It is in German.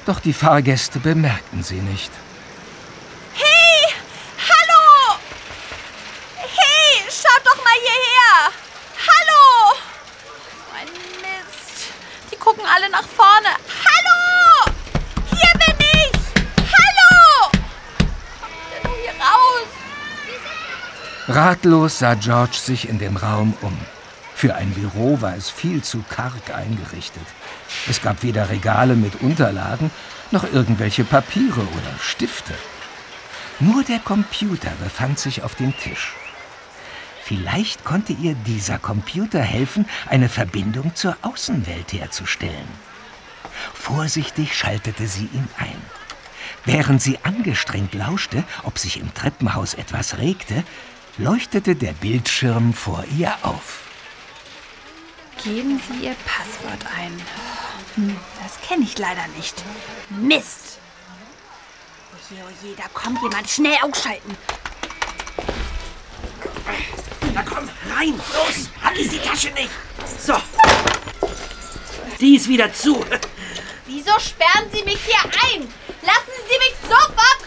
Doch die Fahrgäste bemerkten sie nicht. Hey! Hallo! Hey, schaut doch mal hierher! Hallo! So ein Mist. Die gucken alle nach vorne. Hallo! Hier bin ich! Hallo! Kommt denn nur hier raus? Ratlos sah George sich in dem Raum um. Für ein Büro war es viel zu karg eingerichtet. Es gab weder Regale mit Unterlagen, noch irgendwelche Papiere oder Stifte. Nur der Computer befand sich auf dem Tisch. Vielleicht konnte ihr dieser Computer helfen, eine Verbindung zur Außenwelt herzustellen. Vorsichtig schaltete sie ihn ein. Während sie angestrengt lauschte, ob sich im Treppenhaus etwas regte, leuchtete der Bildschirm vor ihr auf. Geben Sie Ihr Passwort ein. Das kenne ich leider nicht. Mist! Oje, da kommt jemand. Schnell ausschalten. Na komm, rein, los! Vergiss die Tasche nicht! So. Die ist wieder zu. Wieso sperren Sie mich hier ein? Lassen Sie mich sofort